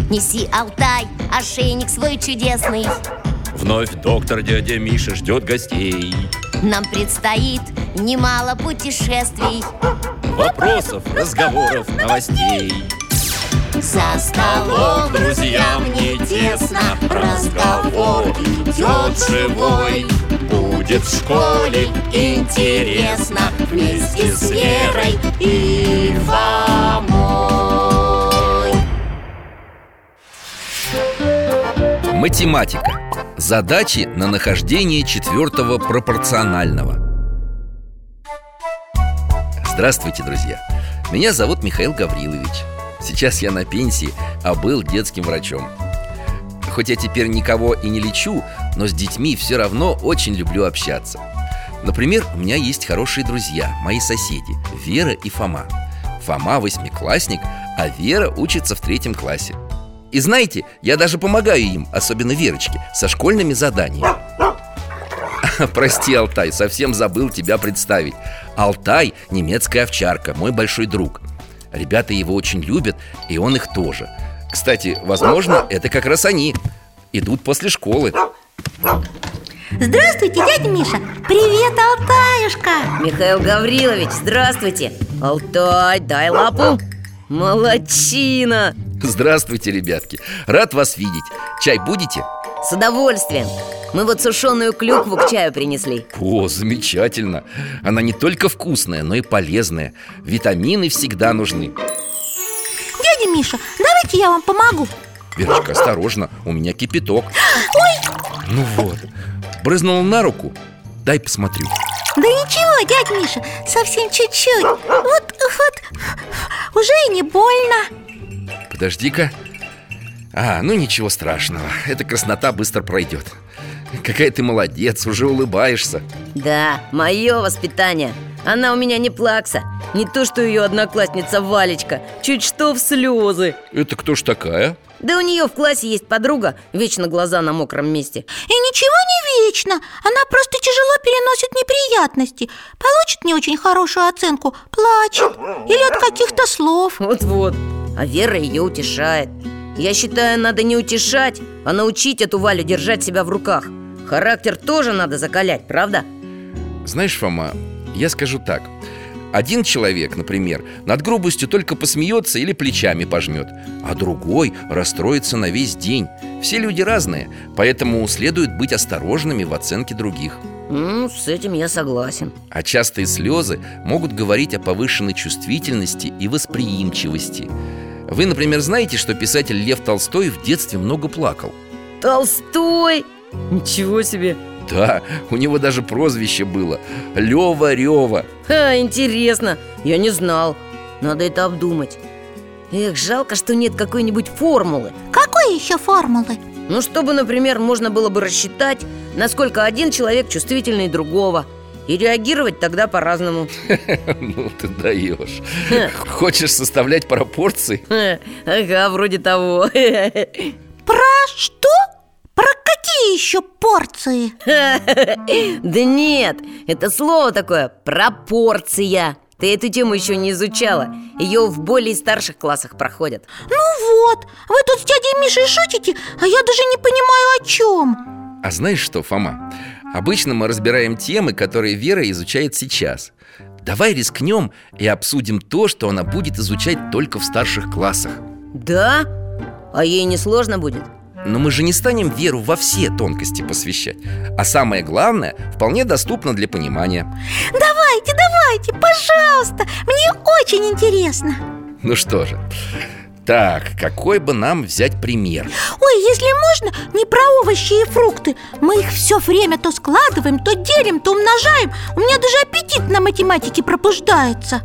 Неси, Алтай, ошейник свой чудесный. Вновь доктор дядя Миша ждет гостей. Нам предстоит немало путешествий, Вопросов, разговоров, новостей. за столом друзьям не тесно, разговор идет живой. Будет в школе Интересно вместе с Верой и Фомой. Математика. Задачи на нахождение четвертого пропорционального. Здравствуйте, друзья! Меня зовут Михаил Гаврилович. Сейчас я на пенсии, а был детским врачом. Хоть я теперь никого и не лечу, но с детьми все равно очень люблю общаться. Например, у меня есть хорошие друзья, мои соседи, Вера и Фома. Фома 8-классник, а Вера учится в 3 классе. И знаете, я даже помогаю им, особенно Верочке, со школьными заданиями. Прости, Алтай, совсем забыл тебя представить. Алтай – немецкая овчарка, мой большой друг. Ребята его очень любят, и он их тоже. Кстати, возможно, это как раз они идут после школы. Здравствуйте, дядя Миша! Привет, Алтаюшка! Михаил Гаврилович, здравствуйте! Алтай, дай лапу! Молодчина! Здравствуйте, ребятки! Рад вас видеть. Чай будете? С удовольствием! Мы вот сушеную клюкву к чаю принесли. О, замечательно! Она не только вкусная, но и полезная. Витамины всегда нужны. Дядя Миша, давайте я вам помогу. Верочка, осторожно, у меня кипяток. Ой! Ну вот, брызнула на руку. Дай посмотрю. Да ничего, дядя Миша, совсем чуть-чуть. Вот, уже и не больно. Подожди-ка. Ну ничего страшного, эта краснота быстро пройдет. Какая ты молодец, уже улыбаешься. Да, мое воспитание. Она у меня не плакса. Не то, что ее одноклассница Валечка. Чуть что в слезы. Это кто ж такая? Да у нее в классе есть подруга, вечно глаза на мокром месте. И ничего не вечно. Она просто тяжело переносит неприятности. Получит не очень хорошую оценку, плачет. Или от каких-то слов. Вот-вот. А Вера ее утешает. Я считаю, надо не утешать, а научить эту Валю держать себя в руках. Характер тоже надо закалять, правда? Знаешь, Фома, я скажу так. Один человек, например, над грубостью только посмеется или плечами пожмет, а другой расстроится на весь день. Все люди разные, поэтому следует быть осторожными в оценке других. С этим я согласен. А частые слезы могут говорить о повышенной чувствительности и восприимчивости. Вы, например, знаете, что писатель Лев Толстой в детстве много плакал? Толстой? Ничего себе! Да, у него даже прозвище было Лёва-Рёва. Интересно, я не знал. Надо это обдумать. Эх, жалко, что нет какой-нибудь формулы. Какой еще формулы? Ну, чтобы, например, можно было бы рассчитать, насколько один человек чувствительный другого, и реагировать тогда по-разному. Ну ты даешь. Хочешь составлять пропорции? Ага, вроде того. Про что? Про какие еще порции? Да нет, это слово такое пропорция. Ты эту тему еще не изучала. Ее в более старших классах проходят. Ну вот, вы тут с дядей Мишей шутите, а я даже не понимаю, о чем. А знаешь что, Фома? Обычно мы разбираем темы, которые Вера изучает сейчас. Давай рискнем и обсудим то, что она будет изучать только в старших классах. Да? А ей не сложно будет? Но мы же не станем Веру во все тонкости посвящать. А самое главное, вполне доступно для понимания. Давайте, пожалуйста, мне очень интересно. Ну что же, так, какой бы нам взять пример? Ой, если можно, не про овощи и фрукты. Мы их все время то складываем, то делим, то умножаем. У меня даже аппетит на математике пробуждается.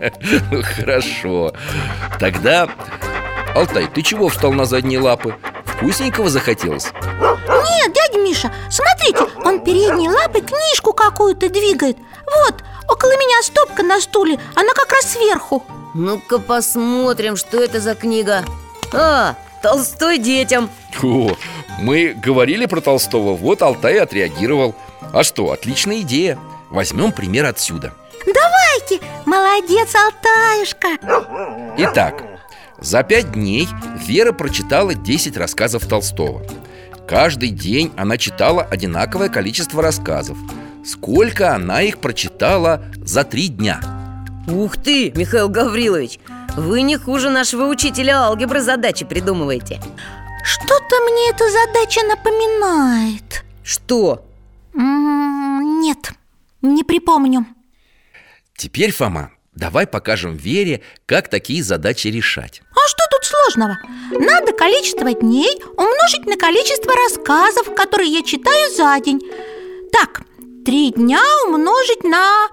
Хорошо. Тогда, Алтай, ты чего встал на задние лапы? Вкусненького захотелось? Нет, дядя Миша, смотрите, он передней лапой книжку какую-то двигает. Вот, около меня стопка на стуле, она как раз сверху. Ну-ка посмотрим, что это за книга. Толстой детям. О, мы говорили про Толстого, вот Алтай отреагировал. А что, отличная идея. Возьмем пример отсюда. Давайте, молодец, Алтаюшка. Итак, За 5 дней Вера прочитала 10 рассказов Толстого. Каждый день она читала одинаковое количество рассказов. Сколько она их прочитала за 3 дня? Ух ты, Михаил Гаврилович! Вы не хуже нашего учителя алгебры задачи придумываете. Что-то мне эта задача напоминает. Что? Нет, не припомню. Теперь, Фома, давай покажем Вере, как такие задачи решать. А что тут сложного? Надо количество дней умножить на количество рассказов, которые я читаю за день. Так, 3 дня умножить на...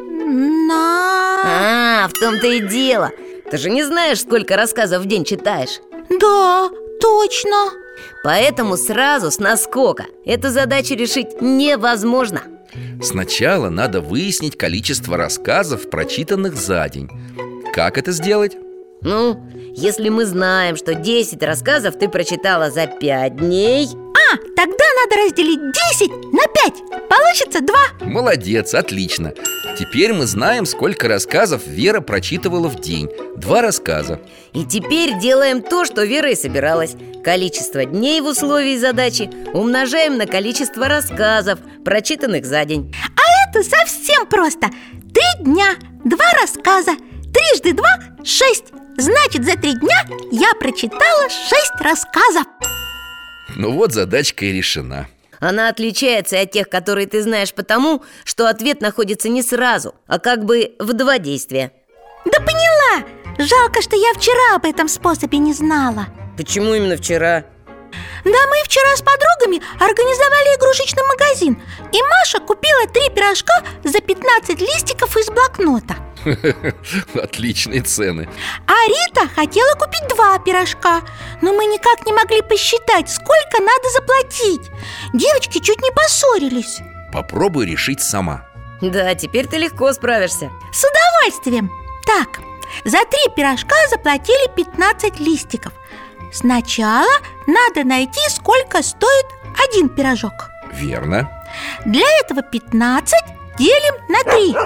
В том-то и дело. Ты же не знаешь, сколько рассказов в день читаешь. Да, точно. Поэтому сразу с наскока эту задачу решить невозможно. Сначала надо выяснить количество рассказов, прочитанных за день. Как это сделать? Ну, если мы знаем, что 10 рассказов ты прочитала за 5 дней... Тогда надо разделить 10 на 5. Получится 2. Молодец, отлично. Теперь мы знаем, сколько рассказов Вера прочитывала в день. 2 рассказа. И теперь делаем то, что Вера и собиралась. Количество дней в условии задачи умножаем на количество рассказов, прочитанных за день. А это совсем просто. 3 дня, 2 рассказа. 3 × 2 – 6. Значит, за 3 дня я прочитала 6 рассказов. Ну вот задачка и решена. Она отличается от тех, которые ты знаешь, потому что ответ находится не сразу, а как бы в 2 действия. Да поняла! Жалко, что я вчера об этом способе не знала. Почему именно вчера? Да мы вчера с подругами организовали игрушечный магазин, и Маша купила 3 пирожка за 15 листиков из блокнота. Отличные цены. А Рита хотела купить 2 пирожка, но мы никак не могли посчитать, сколько надо заплатить. Девочки чуть не поссорились. Попробуй решить сама. Да, теперь ты легко справишься. С удовольствием. Так, за 3 пирожка заплатили 15 листиков. Сначала надо найти, сколько стоит 1 пирожок. Верно. Для этого 15 делим на 3.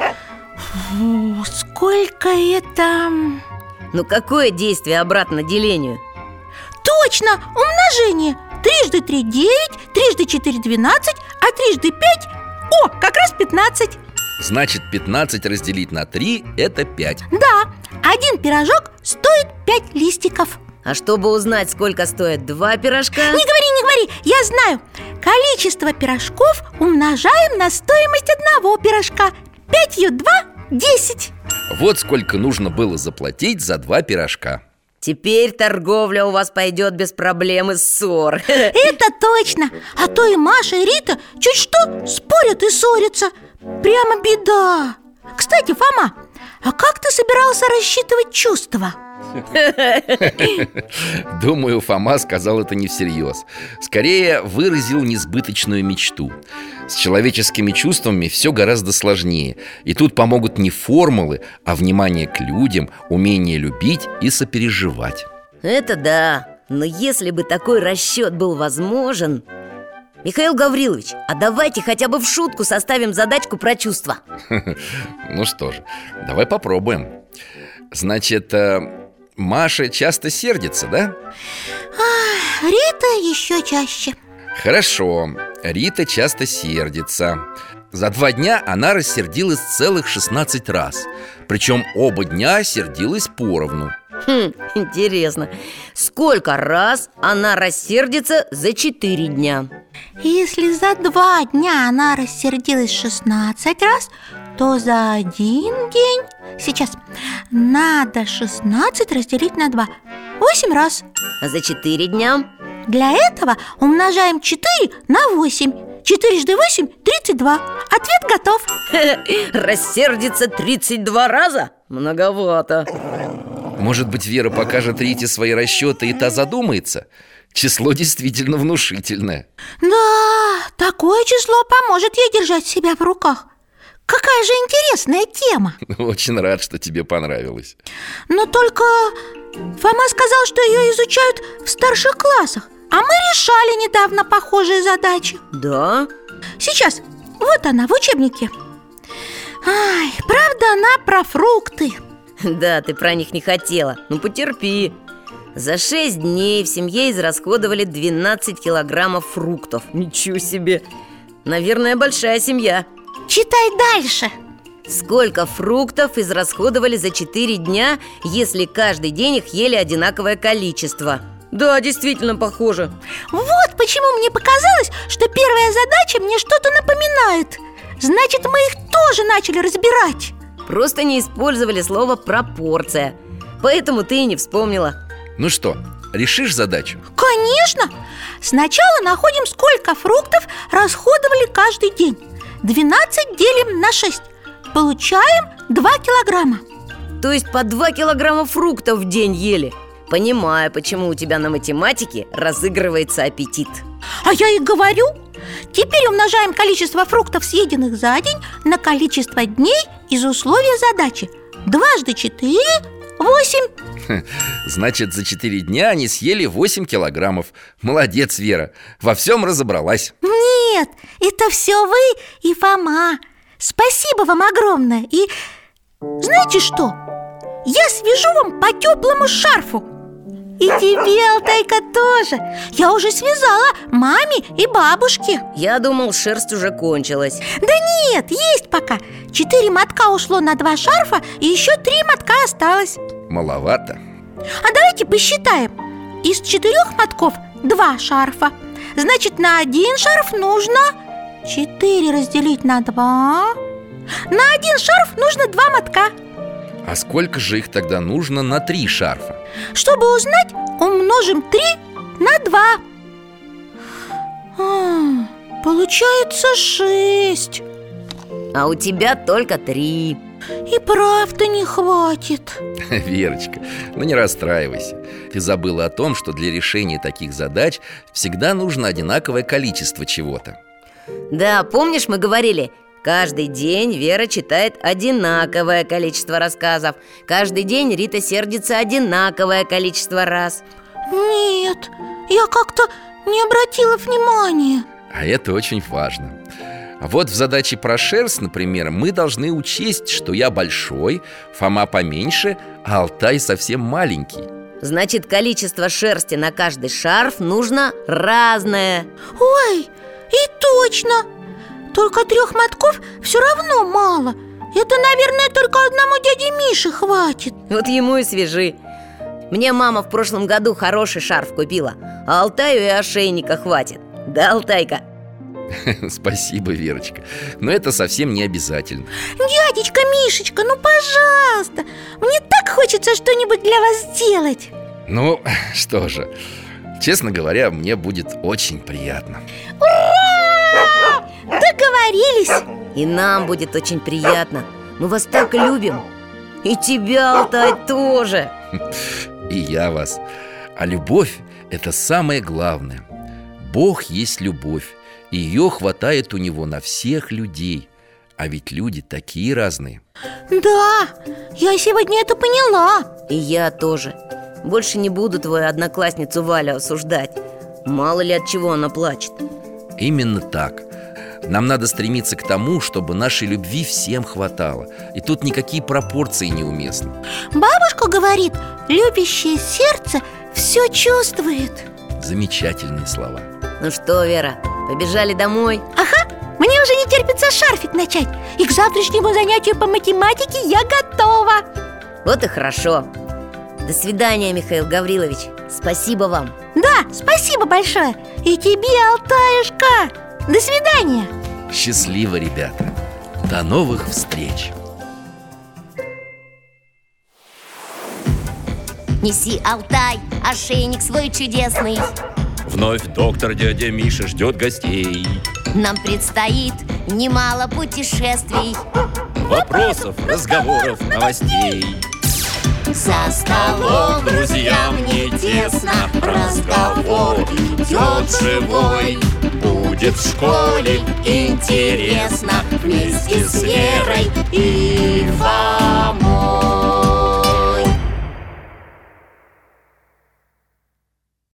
Фу, сколько это? Ну какое действие обратно делению? Точно, умножение. 3 × 3 – 9, 3 × 4 – 12, а 3 × 5 – как раз 15. Значит, 15 разделить на 3 – это 5. Да, 1 пирожок стоит 5 листиков. А чтобы узнать, сколько стоит 2 пирожка... Не говори, я знаю. Количество пирожков умножаем на стоимость 1 пирожка. 5 × 2 – 10. Вот сколько нужно было заплатить за 2 пирожка. Теперь торговля у вас пойдет без проблем и ссор. Это точно. А то и Маша, и Рита чуть что спорят и ссорятся. Прямо беда. Кстати, Фома, а как ты собирался рассчитывать чувства? Думаю, Фома сказал это не всерьез. Скорее, выразил несбыточную мечту. С человеческими чувствами все гораздо сложнее. И тут помогут не формулы, а внимание к людям, умение любить и сопереживать. Это да. Но если бы такой расчет был возможен... Михаил Гаврилович, а давайте хотя бы в шутку составим задачку про чувства. Ну что же, давай попробуем. Значит, Маша часто сердится, да? Рита еще чаще. Хорошо, Рита часто сердится. За 2 дня она рассердилась целых 16 раз. Причем оба дня сердилась поровну. Интересно, сколько раз она рассердится за 4 дня? Если за 2 дня она рассердилась 16 раз, то за 1 день... Сейчас, надо 16 разделить на 2. 8 раз. А за 4 дня? Для этого умножаем 4 на 8. 4 × 8 – 32. Ответ готов. Рассердится 32 раза? Многовато. Может быть, Вера покажет Рите свои расчеты, и та задумается? Число действительно внушительное. Да, такое число поможет ей держать себя в руках. Какая же интересная тема. Очень рад, что тебе понравилось. Но только Фома сказал, что ее изучают в старших классах. А мы решали недавно похожие задачи. Да? Сейчас, вот она в учебнике. Правда, она про фрукты. Да, ты про них не хотела, ну потерпи. За 6 дней в семье израсходовали 12 килограммов фруктов. Ничего себе! Наверное, большая семья. Читай дальше. Сколько фруктов израсходовали за 4 дня, если каждый день их ели одинаковое количество? Да, действительно похоже. Вот почему мне показалось, что первая задача мне что-то напоминает. Значит, мы их тоже начали разбирать. Просто не использовали слово «пропорция». Поэтому ты и не вспомнила. Ну что, решишь задачу? Конечно! Сначала находим, сколько фруктов расходовали каждый день. 12 делим на 6. Получаем 2 килограмма. То есть по 2 килограмма фруктов в день ели. Понимаю, почему у тебя на математике разыгрывается аппетит. А я и говорю. Теперь умножаем количество фруктов, съеденных за день, на количество дней из условия задачи. 2 × 4 – 8. Значит, за 4 дня они съели 8 килограммов. Молодец, Вера, во всем разобралась. Нет, это все вы и Фома. Спасибо вам огромное. И знаете что? Я свяжу вам по теплому шарфу. И тебе, Алтайка, тоже. Я уже связала маме и бабушке. Я думал, шерсть уже кончилась. Да нет, есть пока. 4 мотка ушло на 2 шарфа, и еще 3 мотка осталось. Маловато. А давайте посчитаем. Из 4 мотков 2 шарфа. Значит, на 1 шарф нужно 4 разделить на 2. На 1 шарф нужно 2 мотка. А сколько же их тогда нужно на 3 шарфа? Чтобы узнать, умножим 3 на 2. Получается 6. А у тебя только 3. И правда не хватит. Верочка, ну не расстраивайся. Ты забыла о том, что для решения таких задач всегда нужно одинаковое количество чего-то. Да, помнишь, мы говорили, каждый день Вера читает одинаковое количество рассказов. Каждый день Рита сердится одинаковое количество раз. Нет, я как-то не обратила внимания. А это очень важно. А вот в задаче про шерсть, например, мы должны учесть, что я большой, Фома поменьше, а Алтай совсем маленький. Значит, количество шерсти на каждый шарф нужно разное. Ой, и точно. Только 3 мотков все равно мало. Это, наверное, только одному дяде Мише хватит. Вот ему и свяжи. Мне мама в прошлом году хороший шарф купила, а Алтаю и ошейника хватит. Да, Алтайка? Спасибо, Верочка. Но это совсем не обязательно. Дядечка Мишечка, ну пожалуйста. Мне так хочется что-нибудь для вас сделать. Ну, что же, честно говоря, мне будет очень приятно. Ура! Договорились. И нам будет очень приятно. Мы вас так любим. И тебя, Алтай, тоже. И я вас. А любовь – это самое главное. Бог есть любовь, и ее хватает у него на всех людей. А ведь люди такие разные. Да, я сегодня это поняла. И я тоже. Больше не буду твою одноклассницу Валю осуждать. Мало ли от чего она плачет. Именно так. Нам надо стремиться к тому, чтобы нашей любви всем хватало. И тут никакие пропорции неуместны. Бабушка говорит, любящее сердце все чувствует. Замечательные слова. Ну что, Вера, побежали домой? Ага, мне уже не терпится шарфик начать. И к завтрашнему занятию по математике я готова. Вот и хорошо. До свидания, Михаил Гаврилович. Спасибо вам. Да, спасибо большое. И тебе, Алтаюшка. До свидания. Счастливо, ребята. До новых встреч. Неси, Алтай, ошейник свой чудесный. Вновь доктор дядя Миша ждет гостей. Нам предстоит немало путешествий. Вопросов, разговоров, новостей. За столом друзьям не тесно, разговор идет живой. Будет в школе интересно вместе с Верой и Фомой.